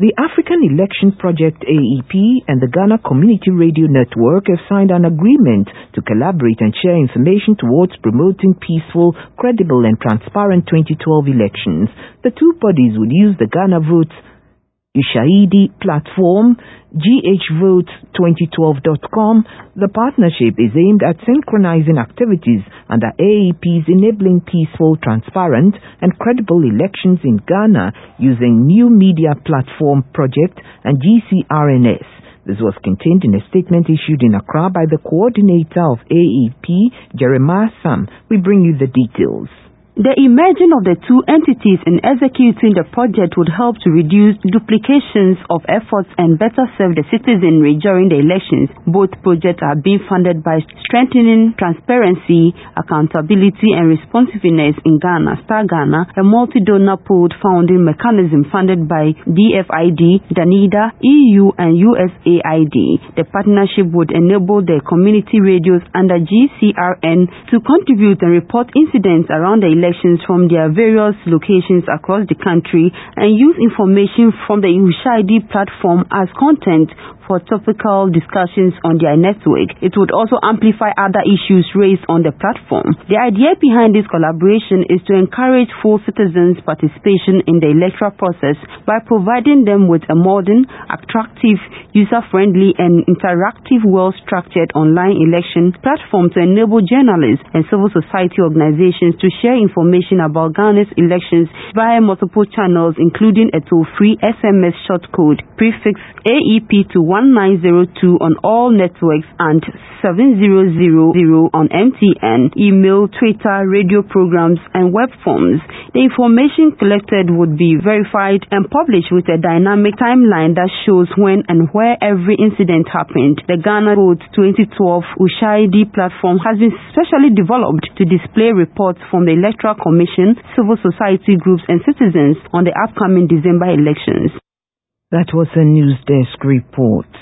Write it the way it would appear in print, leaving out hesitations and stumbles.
The African Election Project AEP and the Ghana Community Radio Network have signed an agreement to collaborate and share information towards promoting peaceful, credible and transparent 2012 elections. The two bodies would use the Ghana Votes Ushahidi platform, ghvotes2012.com. The partnership is aimed at synchronizing activities under AEP's Enabling Peaceful, Transparent and Credible Elections in Ghana using New Media Platform Project and GCRNS. This was contained in a statement issued in Accra by the coordinator of AEP, Jeremiah Sam. We bring you the details. The emerging of the two entities in executing the project would help to reduce duplications of efforts and better serve the citizenry during the elections. Both projects are being funded by strengthening transparency, accountability and responsiveness in Ghana, Star Ghana, a multi-donor pooled funding mechanism funded by DFID, DANIDA, EU and USAID. The partnership would enable the community radios under GCRN to contribute and report incidents around the elections from their various locations across the country and use information from the Ushahidi platform as content for topical discussions on their network. It would also amplify other issues raised on the platform. The idea behind this collaboration is to encourage full citizens' participation in the electoral process by providing them with a modern, attractive, user-friendly and interactive, well-structured online election platform to enable journalists and civil society organizations to share information about Ghana's elections via multiple channels, including a toll-free SMS short code prefix AEP to 1902 on all networks and 7000 on MTN, email, Twitter, radio programs and web forms. The information collected would be verified and published with a dynamic timeline that shows when and where every incident happened. The Ghana Vote 2012 Ushahidi platform has been specially developed to display reports from the Electoral Commission, civil society groups and citizens on the upcoming December elections. That was a News Desk report.